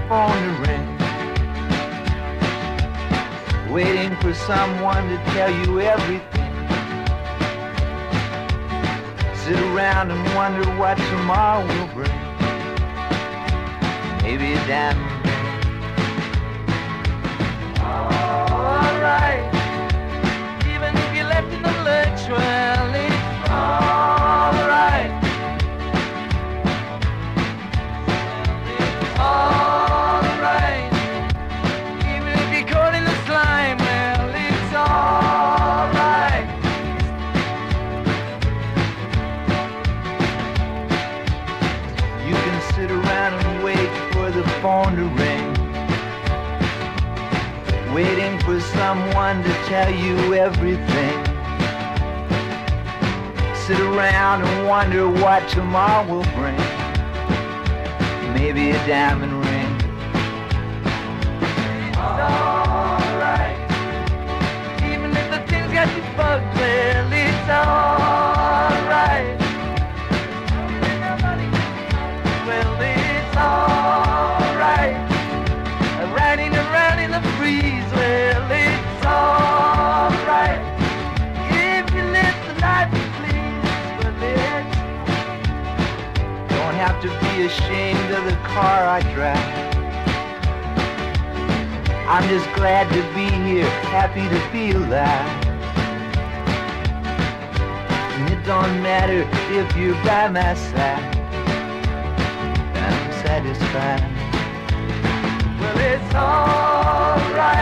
phone to ring, waiting for someone to tell you everything. Sit around and wonder what tomorrow will bring. Maybe a diamond ring. Alright, even if you're left in the lurch, well, it's alright. Alright, even if you're caught in the slime, well, it's alright. You can sit around and wait for the phone to ring, waiting for someone to tell you everything. Sit around and wonder what tomorrow will bring. Maybe a diamond ring. It's alright, even if the thing's got you bugged, well, it's alright. Well, it's alright. Riding around in the breeze, well, it's alright. If you let the life please, well, it's don't have to be ashamed of the car I drive. I'm just glad to be here, happy to be alive. And it don't matter if you're by my side, I'm satisfied. Well, it's alright.